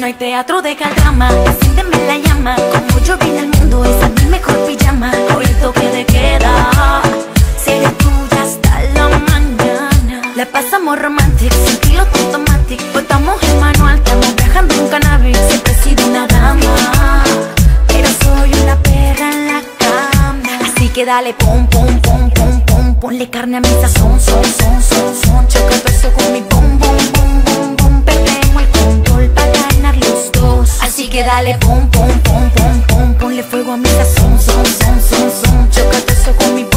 hay teatro, deja el drama. Enciéndeme la llama, como yo vine al mundo, esa es mi mejor pijama. Hoy el toque de queda, seré tuya hasta la mañana. La pasamos romantic, sin piloto automatic. Botamos el manual, estamos viajando en cannabis. Siempre he sido una dama, pero soy una perra en la cama. Así que dale pum, pum, pum, pum, pum. Ponle carne a mi sazón, son, son, son, son. Choca todo eso con mi bum, bum, bum, bum, bum. Perdemos el control para ganar los dos. Así que dale pum, pum, pum, pum, pum. Ponle fuego a mi sazón, son, son, son, son. Choca todo eso con mi bum.